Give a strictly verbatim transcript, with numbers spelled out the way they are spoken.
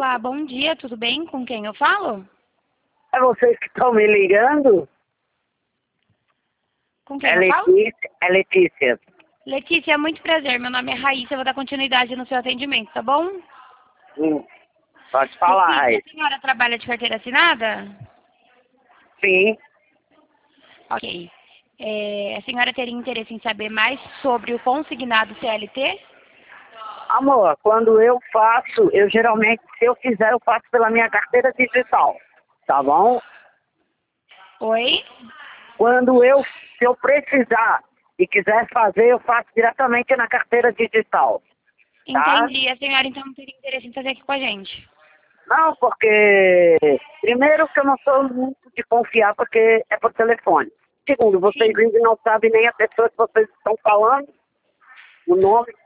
Olá, bom dia, tudo bem? Com quem eu falo? É vocês que estão me ligando? Com quem É eu falo? Letícia? É Letícia. Letícia, muito prazer. Meu nome é Raíssa, eu vou dar continuidade no seu atendimento, tá bom? Hum, pode falar, Letícia, Raíssa. a senhora trabalha de carteira assinada? Sim. Ok. É, a senhora teria interesse em saber mais sobre o consignado C L T? Amor, quando eu faço, eu geralmente, se eu fizer, eu faço pela minha carteira digital. Tá bom? Oi? Quando eu, se eu precisar e quiser fazer, eu faço diretamente na carteira digital. Tá? Entendi. A senhora então não teria interesse em fazer aqui com a gente? Não, porque primeiro que eu não sou muito de confiar porque é por telefone. Segundo, vocês Sim. ainda não sabem nem a pessoa que vocês estão falando, o nome.